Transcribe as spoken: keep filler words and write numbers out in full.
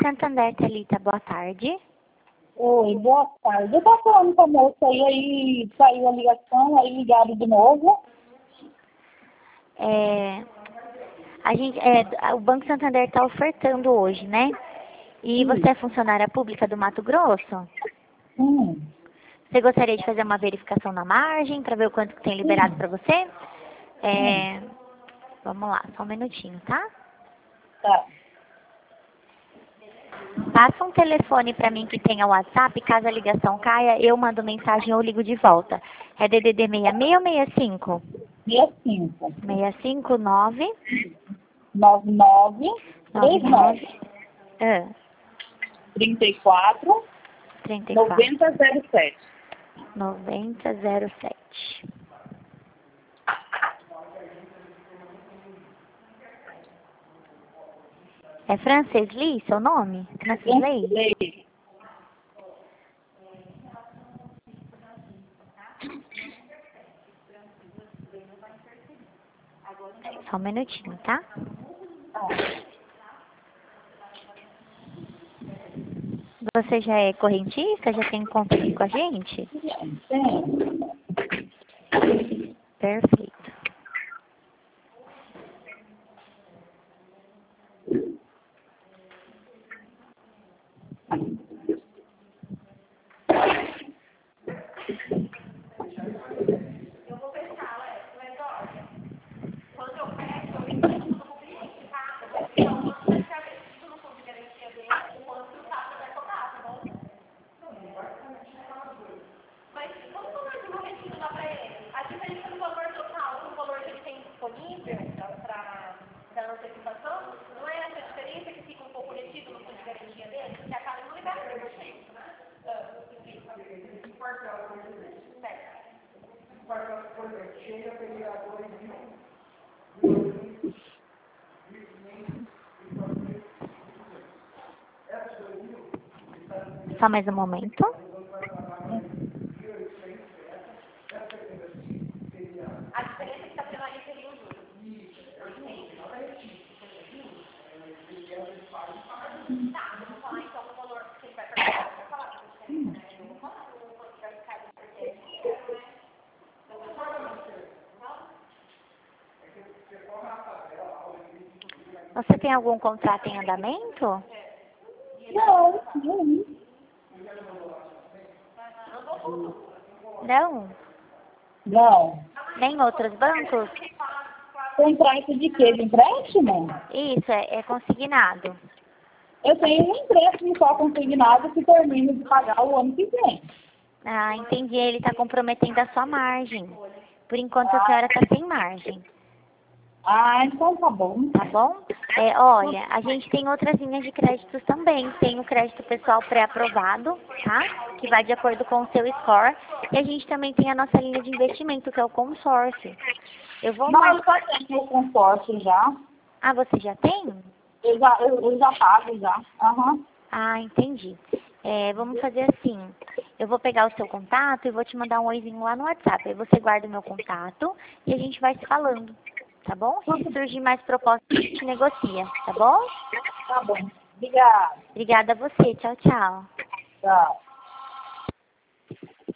Santander, Thalita, boa tarde. Oi, boa tarde. Eu estava falando com a moça aí, aí saiu a ligação, aí ligaram de novo. É, a gente, é, o Banco Santander está ofertando hoje, né? E Sim. você é funcionária pública do Mato Grosso? Hum. Você gostaria de fazer uma verificação na margem para ver o quanto que tem liberado para você? É, vamos lá, só um minutinho, tá? Tá. Passa um telefone para mim que tenha WhatsApp, caso a ligação caia, eu mando mensagem ou ligo de volta. É D D D sessenta e seis ou sessenta e cinco? sessenta e cinco. sessenta e cinco, nove, nove nove três nove nove nove, ah, trinta e quatro trinta e quatro, noventa zero sete. noventa zero sete. É Frances Lee, seu nome? Frances Lee? Lei. Só um minutinho, tá? Você já é correntista? Já tem conta aqui com a gente? Tem. Perfeito. Só mais um momento. Você tem algum contrato em andamento? Não, não. Não? Não. Nem em outros bancos? Contrato de quê? De empréstimo? Isso, é, é consignado. Eu tenho um empréstimo só consignado que termino de pagar o ano que vem. Ah, entendi. Ele está comprometendo a sua margem. Por enquanto a senhora está sem margem. Ah, então tá bom. Tá bom? É, olha, a gente tem outras linhas de créditos também. Tem o crédito pessoal pré-aprovado, tá? Que vai de acordo com o seu score. E a gente também tem a nossa linha de investimento, que é o consórcio. Eu vou Não, mais... eu já tenho o consórcio já. Ah, você já tem? Eu já, eu, eu já pago já. Aham. Ah, entendi. É, vamos fazer assim. Eu vou pegar o seu contato e vou te mandar um oizinho lá no WhatsApp. Aí você guarda o meu contato e a gente vai se falando, tá bom? Se surgir mais propostas, a gente negocia, tá bom? Tá bom. Obrigada. Obrigada a você. Tchau, tchau. Tchau.